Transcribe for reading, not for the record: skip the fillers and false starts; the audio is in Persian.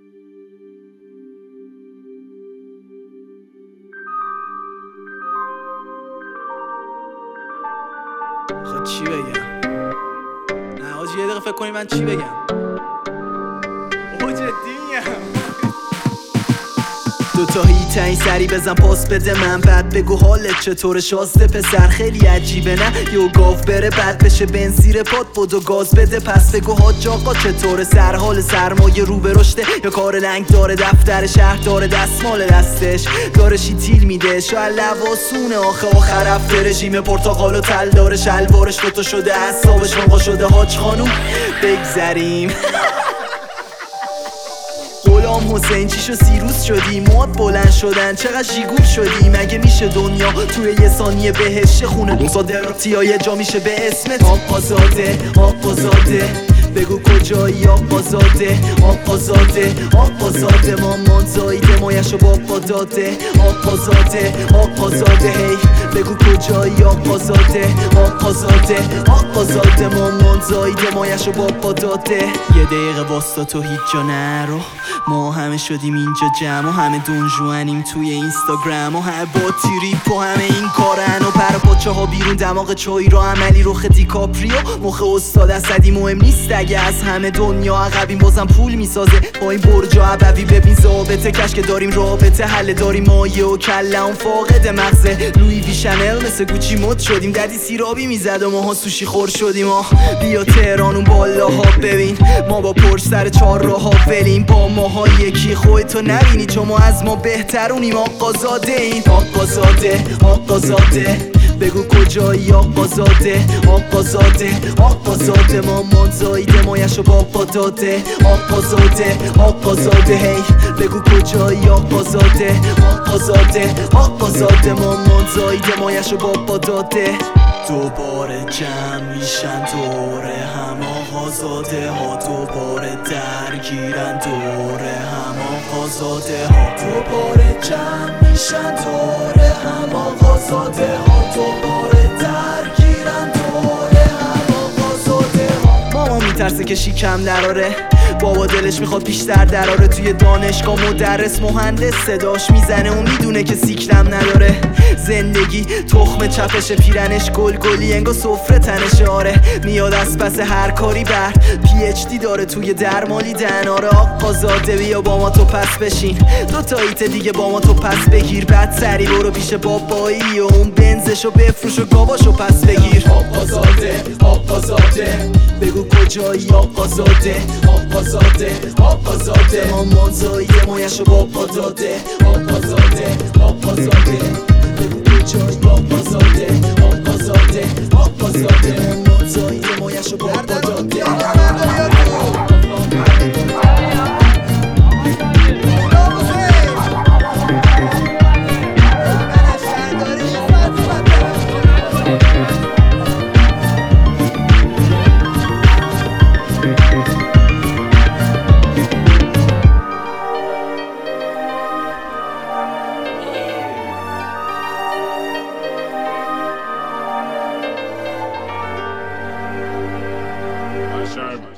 خب چی بگم؟ نه حاجی یه دقیقه فکر کنی من چی بگم؟ جدی میگم دوتا هیت این سری بزن پاس بده من، بعد بگو حالت چطوره شاسته پسر خیلی عجیبه نه یو گاف بره بعد بشه بنزیر پاد بدو گاز بده، پس بگو حاج آقا چطوره سر حال سرمایه رو به رشته یا کار لنگ داره دفتر شهر داره دستمال دستش داره شیتیل میده شاید لواسونه آخر هفته رژیم پرتقال و تل داره شلوارش دوتا شده اعصابش موقع شده حاج خانوم بگذریم غلام حسین چیشو سیروس شدی مواد بلند شدن چقدر جیگول شدی مگه میشه دنیا توی یه ثانیه بهش خونه صادراتی ها یه جا میشه به اسمت آقازاده بگو کجایی آقازاده مامان زایده مایشو بابا داده آقازاده هی بگو کجایی آقازاده مامان زایده مایشو بابا داده یه دقیقه واستا تو هیچ جا نرو ما همه شدیم اینجا جمع و همه دونجوانیم توی اینستاگرام و همه با تریپ و همه این کارن و پر پاچه ها بیرون دماغ چای رو عملی رخ دیکاپریو مخ استاد اسدی مهم نیست اگه از همه دنیا عقبیم بازم پول میسازه با این برجا عبوی ببین ضابطه کش که داریم رابطه حل داریم مایه و کله اون فاقد مغزه لوی وی شنل مثل گوچی مد شدیم ددی سیرابی میزد و ماها سوشی خور شدیم بیا تهران اون بالاها ببین ما با پرش سر چار راه ها ولیم با ماها یکی خودتو نبینی چون ما از ما بهترونیم آقازاده این آقازاده بگو کجایی آقازاده مامان زایده مایشو بابا داده آقازاده هی بگو کجایی آقازاده مامان زایده مایشو بابا داده دوباره جمع میشن دوره هم آقازاده ها دوباره درگیرن دوره هم آقازاده ها دوباره جمع میشن دوره هم آقازاده ها دوباره درگیرن دوره هم آقازاده ها ماما میترسه که شیکم دراره بابا دلش میخواد بیشتر دراره توی دانشگاه مدرس مهندس صداش میزنه و میدونه که سیکلم نداره زندگی تخم چپش پیرنش گلگلی انگا سفره تنشه آره میاد از پس هر کاری بر PhD داره توی درمالی دناره آقازاده بیا با ما تو پس بشین دوتا ایت دیگه با ما تو پس بگیر بعد سری برو پیش بابایی و اون بنزشو بفروش و گاواشو پس بگیر آقازاده بگو کجایی آقازاده مامان زایده مایشو بابا داده آقازاده بگو کجایی آقازاده مامان زایده مایشو بابا داده Sherman.